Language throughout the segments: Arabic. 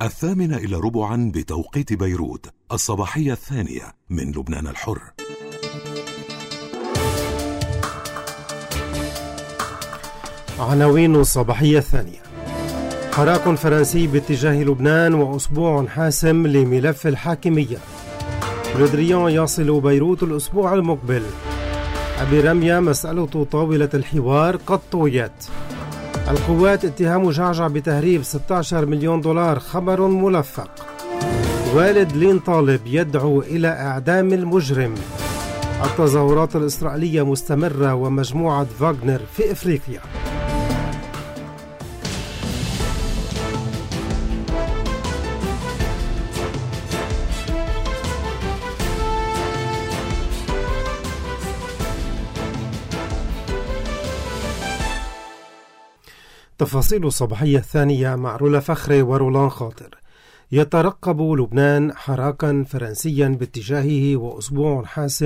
8:15 بتوقيت بيروت، الصباحية الثانية من لبنان الحر. عناوين الصباحية الثانية: حراك فرنسي باتجاه لبنان وأسبوع حاسم لملف الحاكمية. لودريان يصل بيروت الأسبوع المقبل. أبي رمية مسألة طاولة الحوار قد طويت. القوات اتهام جعجع بتهريب 16 مليون دولار، خبر ملفق. والد لين طالب يدعو إلى إعدام المجرم. التظاهرات الإسرائيلية مستمرة ومجموعة فاغنر في إفريقيا. تفاصيل الصباحية الثانية مع رولا فخري ورولان خاطر. يترقب لبنان حراكا فرنسيا باتجاهه وأسبوعا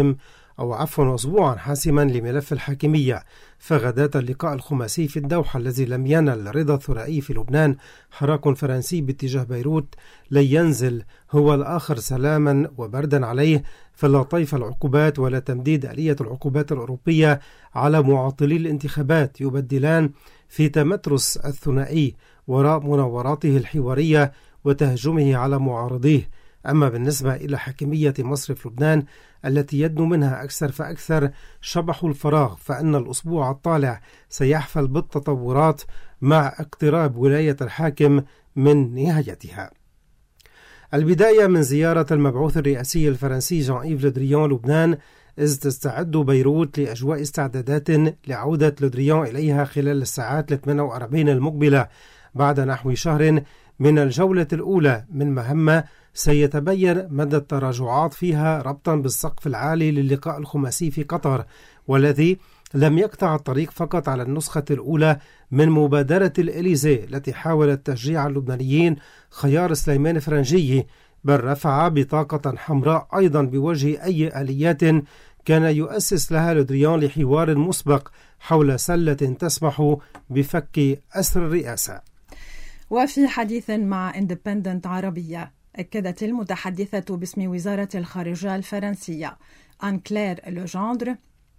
حاسما لملف الحاكمية. فغداة اللقاء الخماسي في الدوحة الذي لم ينل رضا ثنائي في لبنان، حراك فرنسي باتجاه بيروت لن ينزل هو الآخر سلاما وبردا عليه، فلا طيف العقوبات ولا تمديد آلية العقوبات الأوروبية على معطلي الانتخابات يبدلان في تمترس الثنائي وراء مناوراته الحوارية وتهجمه على معارضيه. أما بالنسبة إلى حاكمية مصرف لبنان التي يدنو منها أكثر فأكثر شبح الفراغ، فإن الأسبوع الطالع سيحفل بالتطورات مع اقتراب ولاية الحاكم من نهايتها. البداية من زيارة المبعوث الرئاسي الفرنسي جان إيف لو دريان لبنان، إذ تستعد بيروت لأجواء استعدادات لعودة لو دريان إليها خلال الساعات 48 المقبلة بعد نحو شهر من الجولة الأولى من مهمة سيتبين مدى التراجعات فيها ربطا بالسقف العالي للقاء الخماسي في قطر، والذي لم يقطع الطريق فقط على النسخة الأولى من مبادرة الإليزي التي حاولت تشجيع اللبنانيين خيار سليمان فرنجي، بل رفع بطاقة حمراء أيضا بوجه أي آليات كان يؤسس لها لو دريان لحوار مسبق حول سلة تسمح بفك أسر الرئاسة. وفي حديث مع إندبندنت عربية، أكدت المتحدثة باسم وزارة الخارجية الفرنسية آن كلير لوجاندر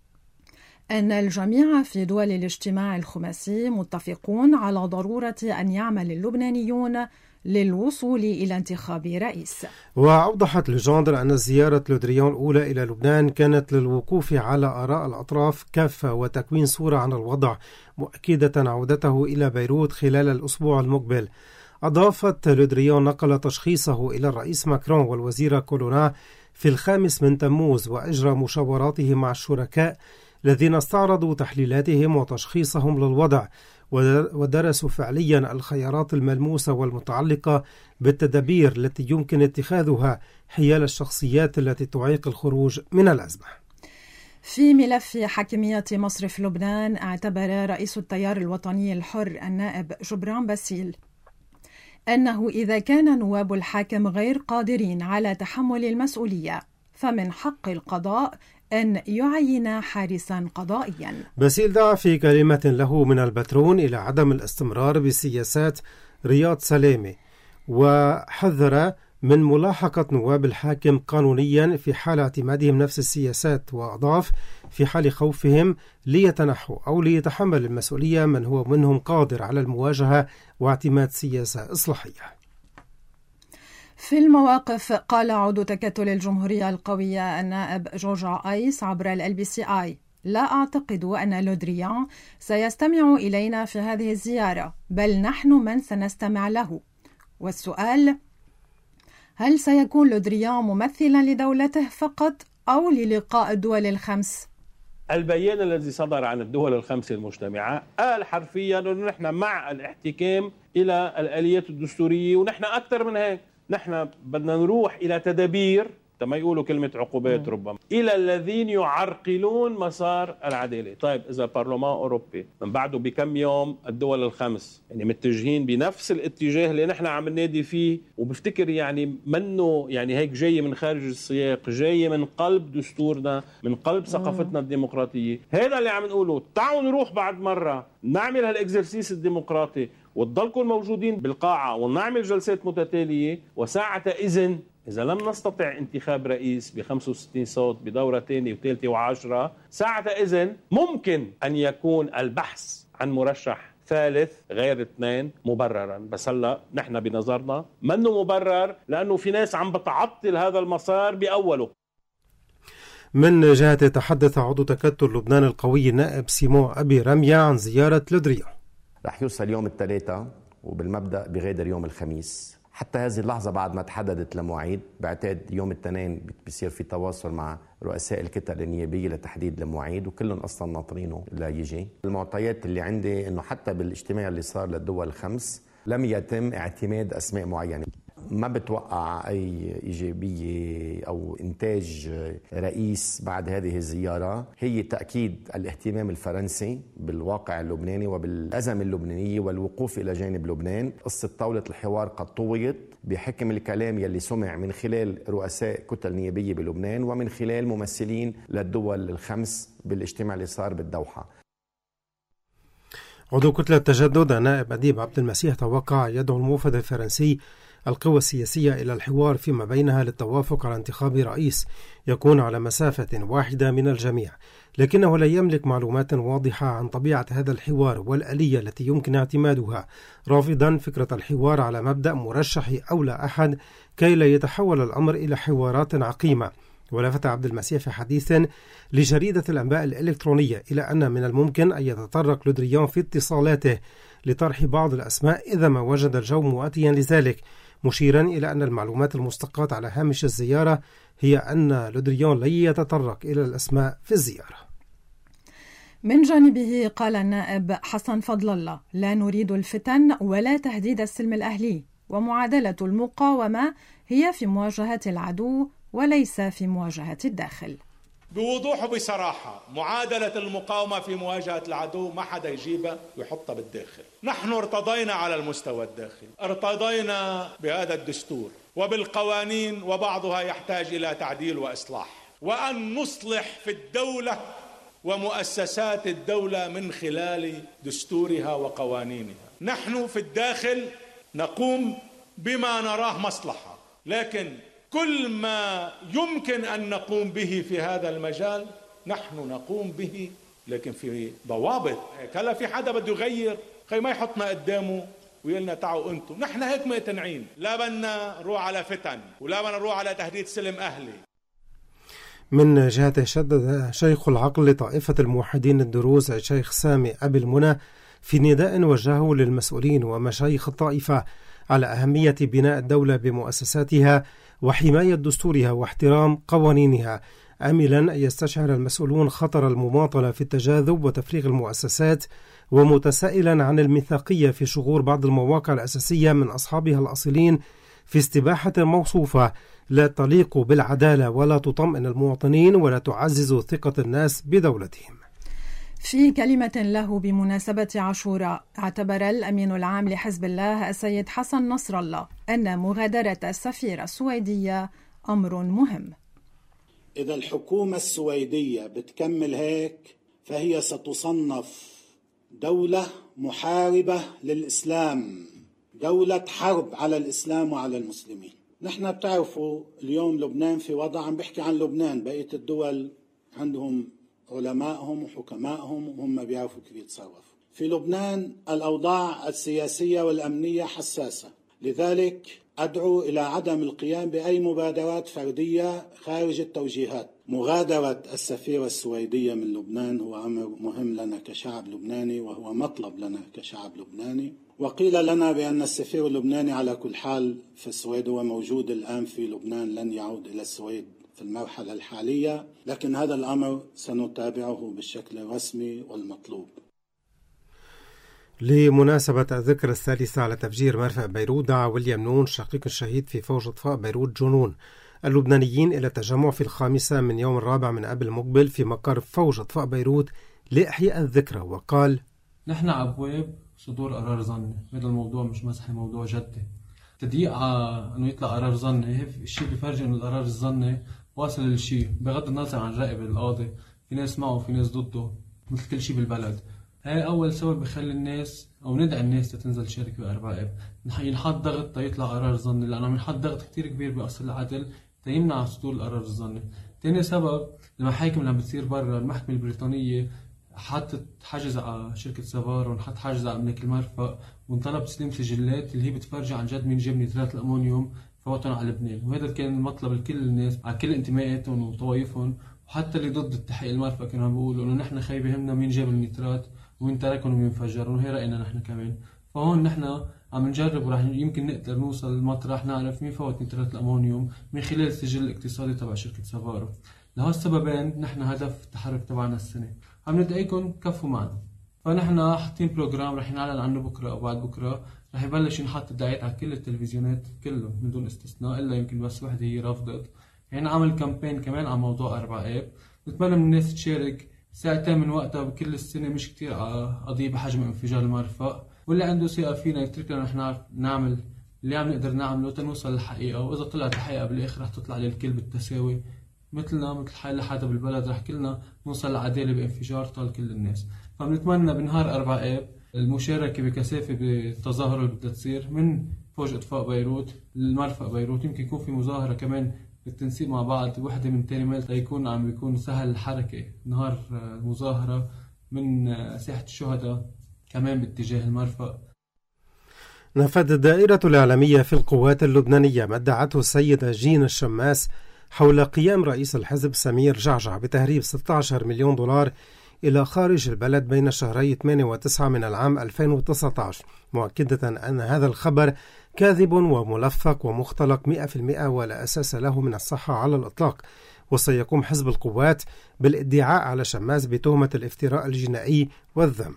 أن الجميع في دول الاجتماع الخماسي متفقون على ضرورة أن يعمل اللبنانيون للوصول إلى انتخاب رئيس. وأوضحت لوجاندر أن زيارة لو دريان الأولى إلى لبنان كانت للوقوف على آراء الأطراف كافة وتكوين صورة عن الوضع، مؤكدة عودته إلى بيروت خلال الأسبوع المقبل. أضافت لو دريان نقل تشخيصه إلى الرئيس ماكرون والوزير كولونا في 5 من تموز، وأجرى مشاوراته مع الشركاء الذين استعرضوا تحليلاتهم وتشخيصهم للوضع، ودرسوا فعليا الخيارات الملموسة والمتعلقة بالتدابير التي يمكن اتخاذها حيال الشخصيات التي تعيق الخروج من الأزمة. في ملف حاكمية مصرف لبنان، اعتبر رئيس التيار الوطني الحر النائب جبران باسيل أنه إذا كان نواب الحاكم غير قادرين على تحمل المسؤولية فمن حق القضاء أن يعين حارسا قضائيا. باسيل دعا في كلمة له من البترون إلى عدم الاستمرار بسياسات رياض سلامة، وحذر من ملاحقة نواب الحاكم قانونيا في حال اعتمادهم نفس السياسات، وأضاف في حال خوفهم ليتنحوا أو ليتحمل المسؤولية من هو منهم قادر على المواجهة واعتماد سياسة إصلاحية. في المواقف، قال عضو تكتل الجمهورية القوية النائب جورج آيس عبر LBCI: لا أعتقد أن لو دريان سيستمع إلينا في هذه الزيارة، بل نحن من سنستمع له. والسؤال: هل سيكون لو دريان ممثلا لدولته فقط أو للقاء الدول الخمس؟ البيان الذي صدر عن الدول الخمس المجتمعة قال حرفيا أنه نحن مع الاحتكام إلى الآليات الدستورية، ونحن أكثر من هيك، نحن بدنا نروح إلى تدابير، كما يقولوا كلمة عقوبات ربما، إلى الذين يعرقلون مسار العدالة. طيب إذا البرلمان الأوروبي من بعده بكم يوم الدول الخمس يعني متجهين بنفس الاتجاه اللي نحن عم ننادي فيه، وبفتكر يعني منه يعني هيك جاي من خارج السياق، جاي من قلب دستورنا، من قلب ثقافتنا الديمقراطية، هذا اللي عم نقوله. تعالوا نروح بعد مرة نعمل هالاكزرسيس الديمقراطي وتضلكم موجودين بالقاعة ونعمل جلسات متتالية، وساعة إذن إذا لم نستطع انتخاب رئيس ب65 صوت بدورة ثانية وثالثة و10، ساعة إذن ممكن أن يكون البحث عن مرشح ثالث غير اثنين مبررا. بس هلا نحن بنظرنا منه مبرر، لأنه في ناس عم بتعطل هذا المسار بأوله. من جهة تحدث عضو تكتل لبنان القوي النائب سيمون أبي رمية عن زيارة لودريان. رح يوصل يوم الثلاثاء وبالمبدأ بغادر يوم الخميس. حتى هذه اللحظة بعد ما تحددت لمواعيد، بعتقد يوم الاثنين بيصير في تواصل مع رؤساء الكتل النيابية لتحديد المواعيد، وكلهم أصلا ناطرينه ليجي. المعطيات اللي عندي إنه حتى بالاجتماع اللي صار للدول الخمس لم يتم اعتماد أسماء معينة. ما بتوقع أي إيجابية أو إنتاج رئيس بعد هذه الزيارة. هي تأكيد الاهتمام الفرنسي بالواقع اللبناني وبالأزمة اللبنانية والوقوف إلى جانب لبنان. قصة طاولة الحوار قد طويت بحكم الكلام يلي سمع من خلال رؤساء كتل نيابية بلبنان ومن خلال ممثلين للدول الخمس بالاجتماع اللي صار بالدوحة. عضو كتلة تجدد نائب أديب عبد المسيح توقع يدعو الموفد الفرنسي القوى السياسية إلى الحوار فيما بينها للتوافق على انتخاب رئيس يكون على مسافة واحدة من الجميع، لكنه لا يملك معلومات واضحة عن طبيعة هذا الحوار والآلية التي يمكن اعتمادها، رافضا فكرة الحوار على مبدأ مرشح أو لا أحد كي لا يتحول الأمر إلى حوارات عقيمة. ولفت عبد المسيح في حديث لجريدة الأنباء الإلكترونية إلى أن من الممكن أن يتطرق لودريان في اتصالاته لطرح بعض الأسماء إذا ما وجد الجو مواتيا لذلك، مشيرا إلى أن المعلومات المستقاة على هامش الزيارة هي أن لودريان لن يتطرق إلى الأسماء في الزيارة. من جانبه قال النائب حسن فضل الله: لا نريد الفتن ولا تهديد السلم الأهلي، ومعادلة المقاومة هي في مواجهة العدو وليس في مواجهة الداخل. بوضوح وبصراحة، معادلة المقاومة في مواجهة العدو ما حدا يجيبها ويحطها بالداخل. نحن ارتضينا على المستوى الداخلي، ارتضينا بهذا الدستور وبالقوانين، وبعضها يحتاج إلى تعديل وإصلاح، وأن نصلح في الدولة ومؤسسات الدولة من خلال دستورها وقوانينها. نحن في الداخل نقوم بما نراه مصلحة، لكن كل ما يمكن أن نقوم به في هذا المجال نحن نقوم به، لكن في ضوابط. هلا في حدا بده يغير ما يحطنا قدامه ويقولنا تعوا أنتم. نحن هيك مقتنعين، لا بدنا نروح على فتن ولا بدنا نروح على تهديد سلم أهلي. من جهته شدد شيخ العقل لطائفة الموحدين الدروز الشيخ سامي أبي المنى في نداء وجهه للمسؤولين ومشايخ الطائفة على أهمية بناء الدولة بمؤسساتها وحماية دستورها واحترام قوانينها، آملا أن يستشعر المسؤولون خطر المماطلة في التجاذب وتفريغ المؤسسات، ومتسائلا عن الميثاقية في شغور بعض المواقع الأساسية من أصحابها الأصلين في استباحة موصوفة لا تليق بالعدالة ولا تطمئن المواطنين ولا تعزز ثقة الناس بدولتهم. في كلمة له بمناسبة عاشوراء، اعتبر الأمين العام لحزب الله السيد حسن نصر الله أن مغادرة السفيرة السويدية أمر مهم. إذا الحكومة السويدية بتكمل هيك فهي ستصنف دولة محاربة للإسلام، دولة حرب على الإسلام وعلى المسلمين. نحن بتعرفوا اليوم لبنان في وضع، عم بحكي عن لبنان، بقية الدول عندهم علمائهم وحكمائهم وهم بيعرفوا كيف يتصرفوا. في لبنان الأوضاع السياسية والأمنية حساسة، لذلك أدعو إلى عدم القيام بأي مبادرات فردية خارج التوجيهات. مغادرة السفيرة السويدية من لبنان هو أمر مهم لنا كشعب لبناني، وهو مطلب لنا كشعب لبناني. وقيل لنا بأن السفير اللبناني على كل حال في السويد هو موجود الآن في لبنان، لن يعود إلى السويد في المرحلة الحالية، لكن هذا الأمر سنتابعه بالشكل الرسمي والمطلوب. لمناسبة الذكرى الثالثة على تفجير مرفأ بيروت، دعا ويليام نون شقيق الشهيد في فوج إطفاء بيروت جنون اللبنانيين إلى التجمع في 5 من يوم الرابع من آب المقبل في مقر فوج إطفاء بيروت لإحياء الذكرى، وقال: نحن أبواب صدور قرار ظني، هذا الموضوع مش مزحي، موضوع جدي. تضييق على انه يطلع قرار ظني، الشيء بيفرجي انه القرار الظني واصل للشيء بغض النظر عن رأي القاضي، في ناس معه وفي ناس ضده مثل كل شيء بالبلد. هاي أول سبب بخلي الناس أو ندعي الناس تنزل تشارك بأربع آب. ينحط ضغط يطلع قرار ظني، لأنه بنحط ضغط كتير كبير بأصل العدل يمنع صدور القرار الظني. تاني سبب، المحاكم اللي عم بتصير برا، المحكمة البريطانية حطت حجز على شركة سافار ونحط حجز على أملاك المرفأ وانطلب تسليم سجلات اللي هي بتفرجي عن جد مين جاب نترات الأمونيوم فوتهم على لبنان. وهذا كان المطلب لكل الناس على كل انتماءاتهم وطوائفهم، وحتى اللي ضد التحقيق المرفأ كانوا عم بيقولوا إنه نحن خايب يهمنا مين جاب النترات ومين تركهم ومين فجرهم، وهي رأينا نحن كمان. فهون نحن عم نجرب وراح يمكن نقدر نوصل لمطرح نعرف مين فوت نترات الأمونيوم من خلال السجل الاقتصادي تبع شركة سافارو. لهالسببين نحن هدف التحرك تبعنا السنة عم ندعيكم كفوا معنا. فنحن حاطين بروجرام رح ينعلن عنه بكرة أو بعد بكرة، رح يبلش ينحط الدعايات على كل التلفزيونات كلهم من دون استثناء، إلا يمكن بس وحدة هي رفضت. يعني عمل كامبين كمان على موضوع 4 آب. نتمنى من الناس تشارك ساعتين من وقتها بكل السنة، مش كتير على قضية بحجم انفجار المرفأ. واللي عنده ثقة فينا يترك لنا نحن نعمل اللي عم نقدر نعمله تنوصل للحقيقة، وإذا طلعت الحقيقة بالآخر رح تطلع للكل بالتساوي مثلنا مثل حال حدا بالبلد، رح كلنا نوصل لعدالة بانفجار طال كل الناس. فبنتمنى بنهار 4 آب المشاركة بكثافة بالتظاهرة اللي بدها تصير من فوج إطفاء بيروت للمرفأ بيروت. يمكن يكون في مظاهرة كمان بالتنسيق مع بعض وحدة من تاني ميل تيكون عم بيكون سهل الحركة نهار المظاهرة من ساحة الشهداء كمان باتجاه المرفأ. نفت الدائرة الإعلامية في القوات اللبنانية ما ادعته السيدة جين الشماس حول قيام رئيس الحزب سمير جعجع بتهريب 16 مليون دولار إلى خارج البلد بين شهري 8 و9 من العام 2019، مؤكدة أن هذا الخبر كاذب وملفق ومختلق 100% ولا أساس له من الصحة على الإطلاق. وسيقوم حزب القوات بالادعاء على شماس بتهمة الافتراء الجنائي والذم.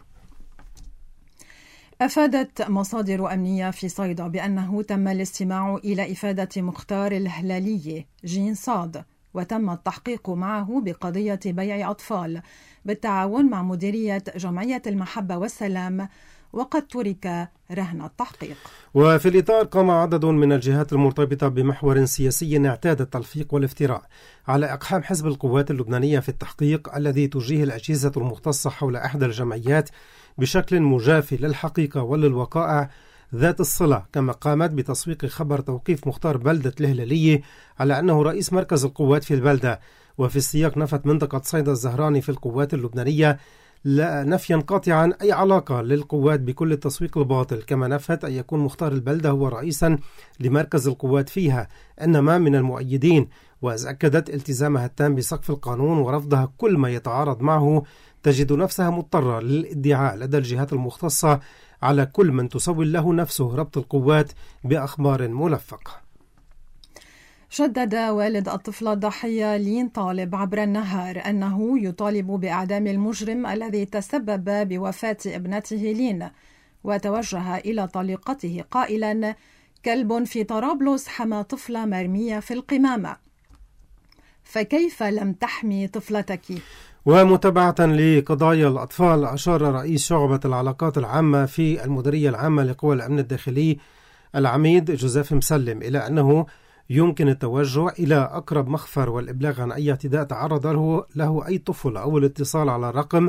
أفادت مصادر أمنية في صيدا بأنه تم الاستماع إلى إفادة مختار الهلالي جين صاد، وتم التحقيق معه بقضية بيع أطفال بالتعاون مع مديرية جمعية المحبة والسلام، وقد ترك رهن التحقيق. وفي الإطار قام عدد من الجهات المرتبطة بمحور سياسي اعتاد التلفيق والافتراء على إقحام حزب القوات اللبنانية في التحقيق الذي تجريه الأجهزة المختصة حول إحدى الجمعيات بشكل مجافي للحقيقة وللوقائع ذات الصلة، كما قامت بتسويق خبر توقيف مختار بلدة الهلالية على أنه رئيس مركز القوات في البلدة. وفي السياق نفت منطقة صيدا الزهراني في القوات اللبنانية نفيا قاطعا أي علاقة للقوات بكل التسويق الباطل، كما نفت أن يكون مختار البلدة هو رئيسا لمركز القوات فيها، إنما من المؤيدين، وأكدت التزامها التام بسقف القانون ورفضها كل ما يتعارض معه. تجد نفسها مضطرة للادعاء لدى الجهات المختصة على كل من تسول له نفسه ربط القوات بأخبار ملفقة. شدد والد الطفلة الضحية لين طالب عبر النهار أنه يطالب بإعدام المجرم الذي تسبب بوفاة ابنته لين، وتوجه إلى طليقته قائلا: كلب في طرابلس حمى طفلة مرمية في القمامة، فكيف لم تحمي طفلتك؟ ومتابعة لقضايا الأطفال، أشار رئيس شعبة العلاقات العامة في المديرية العامة لقوى الأمن الداخلي العميد جوزيف مسلم إلى أنه يمكن التوجه إلى أقرب مخفر والإبلاغ عن أي اعتداء تعرض له أي طفل أو الاتصال على الرقم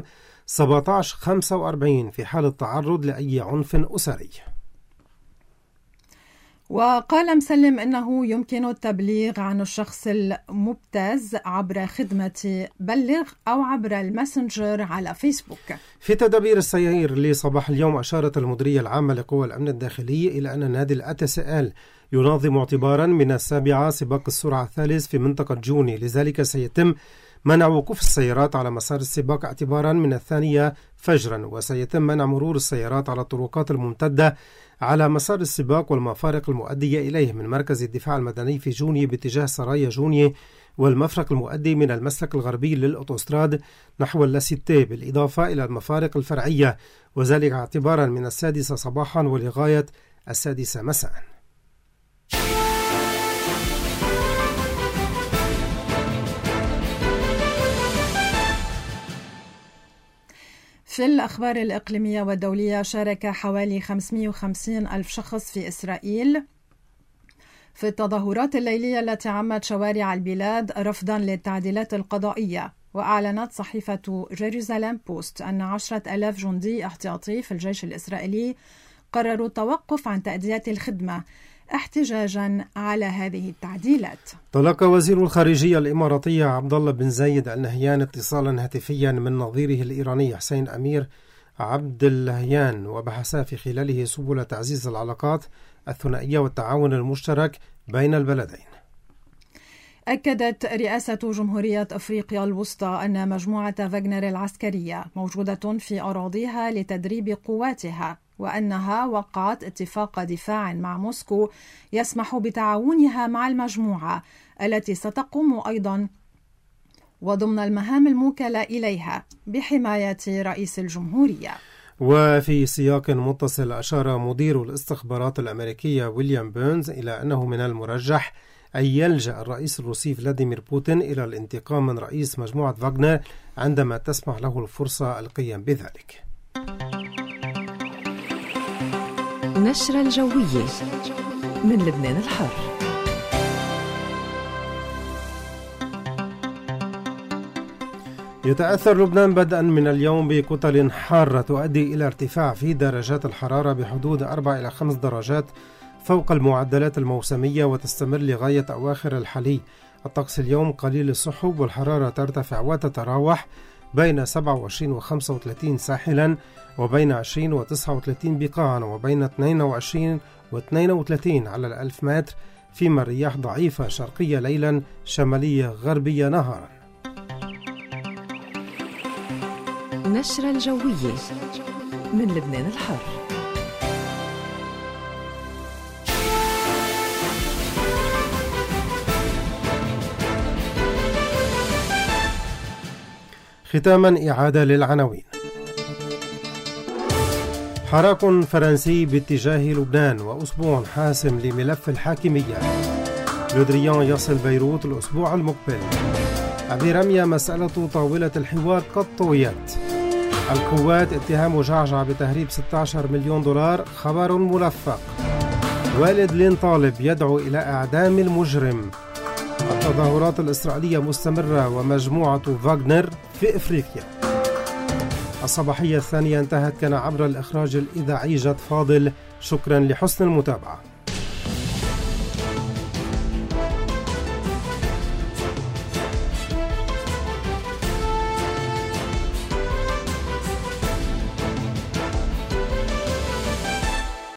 1745 في حال التعرض لأي عنف أسري. وقال مسلم إنه يمكن التبليغ عن الشخص المبتز عبر خدمة بلغ أو عبر الماسنجر على فيسبوك. في تدابير السير لصباح اليوم، أشارت المديرية العامة لقوى الأمن الداخلي إلى أن نادي الأتسال ينظم اعتبارا من 7 سباق السرعة الثالث في منطقة جوني، لذلك سيتم منع وقوف السيارات على مسار السباق اعتبارا من 2 فجرا، وسيتم منع مرور السيارات على الطرقات الممتدة على مسار السباق والمفارق المؤدية إليه من مركز الدفاع المدني في جوني باتجاه سرايا جوني، والمفرق المؤدي من المسلك الغربي للأوتوستراد نحو اللاسيتي، بالإضافة إلى المفارق الفرعية، وذلك اعتبارا من 6 صباحا ولغاية 6 مساء. في الأخبار الإقليمية والدولية، شارك حوالي 550 ألف شخص في إسرائيل في التظاهرات الليلية التي عمت شوارع البلاد رفضا للتعديلات القضائية، وأعلنت صحيفة جيروزاليم بوست أن 10,000 جندي احتياطي في الجيش الإسرائيلي قرروا التوقف عن تأدية الخدمة احتجاجا على هذه التعديلات. تلقى وزير الخارجية الإماراتية عبد الله بن زايد آل نهيان اتصالا هاتفيا من نظيره الإيراني حسين أمير عبد اللهيان، وبحث في خلاله سبل تعزيز العلاقات الثنائية والتعاون المشترك بين البلدين. أكدت رئاسة جمهورية أفريقيا الوسطى أن مجموعة فاغنر العسكرية موجودة في أراضيها لتدريب قواتها، وأنها وقعت اتفاق دفاع مع موسكو يسمح بتعاونها مع المجموعة التي ستقوم أيضا وضمن المهام الموكلة إليها بحماية رئيس الجمهورية. وفي سياق متصل أشار مدير الاستخبارات الأمريكية ويليام بيرنز إلى أنه من المرجح أن يلجأ الرئيس الروسي فلاديمير بوتين إلى الانتقام من رئيس مجموعة فاغنر عندما تسمح له الفرصة القيام بذلك. نشرة الجوية من لبنان الحر. يتأثر لبنان بدءا من اليوم بكتل حارة تؤدي إلى ارتفاع في درجات الحرارة بحدود 4 إلى 5 درجات فوق المعدلات الموسمية، وتستمر لغاية أواخر الحلي. الطقس اليوم قليل السحب، والحرارة ترتفع وتتراوح بين 27 و 35 ساحلا، وبين 20 و 39 بقاعا، وبين 22 و 32 على الألف متر، فيما الرياح ضعيفة شرقية ليلا، شمالية غربية نهارا. نشرة الجوية من لبنان الحر. ختاما إعادة للعناوين. حراك فرنسي باتجاه لبنان وأسبوع حاسم لملف الحاكمية. لودريان يصل بيروت الأسبوع المقبل. أبي رمية مسألة طاولة الحوار قد طويت. القوات اتهام جعجع بتهريب 16 مليون دولار خبر ملفق. والد لين طالب يدعو إلى إعدام المجرم. التظاهرات الإسرائيلية مستمرة ومجموعة فاغنر في إفريقيا. الصباحية الثانية انتهت، كان عبر الإخراج الإذاعي جد فاضل. شكرا لحسن المتابعة.